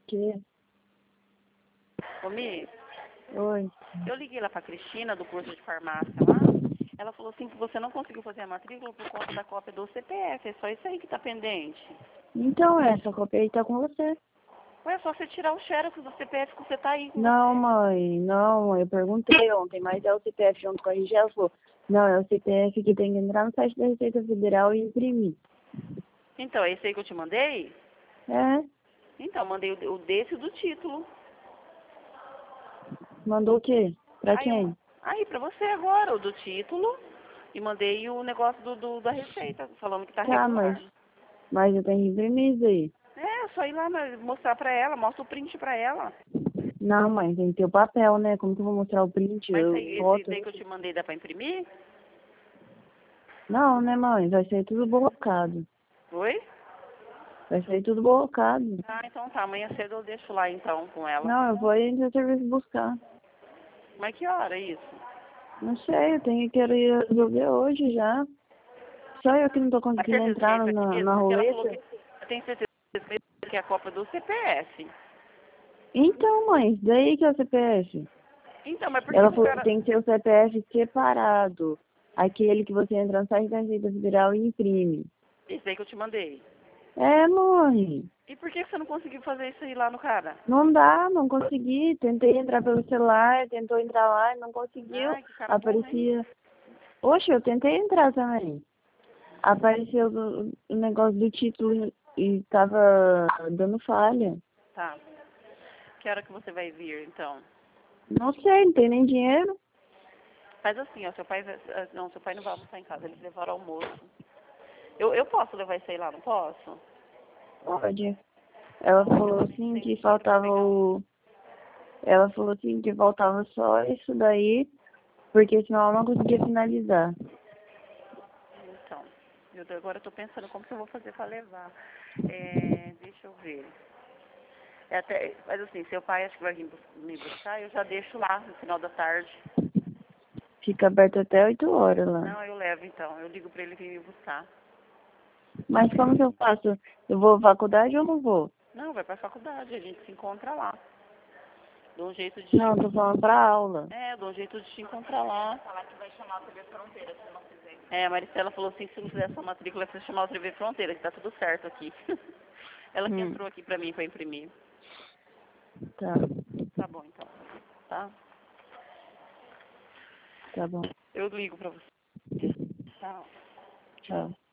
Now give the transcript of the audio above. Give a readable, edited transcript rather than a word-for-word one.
Que? Ô, Mi, Oi. eu liguei lá pra Cristina, do curso de farmácia lá. Ela falou assim que você não conseguiu fazer a matrícula por conta da cópia do CPF. É só isso aí que tá pendente. Então, essa cópia aí tá com você. Ué, é só você tirar o xerox do CPF que você tá aí com Não, você. mãe, não. Eu perguntei ontem, mas é o CPF junto com a RG. Ela falou, não, é o CPF que tem que entrar no site da Receita Federal e imprimir. Então, é esse aí que eu te mandei? É? Então, mandei o desse do título. Mandou o quê? Pra Aí, quem? aí pra você agora, o do título. E mandei o negócio da receita, falando que tá Tá, regular. mas eu tenho que imprimir isso aí. É, só ir lá mostrar pra ela, mostra o print pra ela. Não, mãe, tem que ter o papel, né? Como que eu vou mostrar o print, Mas esse foto? daí que eu te mandei dá pra imprimir? Não, né, mãe? Vai ser tudo borrocado. Oi? Vai ser tudo borrocado. Ah, então tá. Amanhã cedo eu deixo lá então com ela. Não, eu vou aí no seu serviço buscar. Mas que hora é isso? Não sei, eu tenho que ir resolver hoje já. Só eu que não tô Mas conseguindo certeza que é entrar isso aí mesmo? na Porque ela falou que roleta. eu tenho certeza que é a cópia do CPF. Então, mãe, isso daí que é o CPF. Então, mas por que Ela que o falou que cara... tem que ter o CPF separado. Aquele que você entra no site da Receita Federal e imprime. Esse aí que eu te mandei. É, mãe. E por que você não conseguiu fazer isso aí lá no cara? Não dá, não consegui. Tentei entrar pelo celular, tentou entrar lá e não conseguiu. Ai, que cara burro, hein? Aparecia. Oxe, eu tentei entrar também. Apareceu o negócio do título e tava dando falha. Tá. Que hora que você vai vir, então? Não sei, não tem nem dinheiro. Faz assim, ó. Seu pai... Não, seu pai não vai almoçar em casa. Eles levaram almoço. Eu posso levar isso aí lá, não posso? Pode. Ela falou Não assim tem que dinheiro pra faltava pegar um... o. Ela falou assim que faltava só isso daí, porque senão ela não conseguia finalizar. Então, agora eu tô pensando como que eu vou fazer pra levar. É, deixa eu ver. Mas assim, seu pai acho que vai vir me buscar, eu já deixo lá no final da tarde. Fica aberto até 8 horas lá. Não, eu levo então. Eu ligo pra ele vir me buscar. Mas como que eu faço? Eu vou à faculdade ou não vou? Não, vai pra faculdade, a gente se encontra lá. Dou um jeito de te... Não, eu tô falando pra aula. É, dou um jeito de te encontrar lá. Falar que vai chamar o TV Fronteira se não fizer. É, a Maricela falou assim que se não fizer essa matrícula, vai chamar o TV Fronteira, que tá tudo certo aqui. Ela que entrou aqui pra mim pra imprimir. Tá, Tá bom, então. Tá? tá bom. Eu ligo pra você. Tchau. Tchau.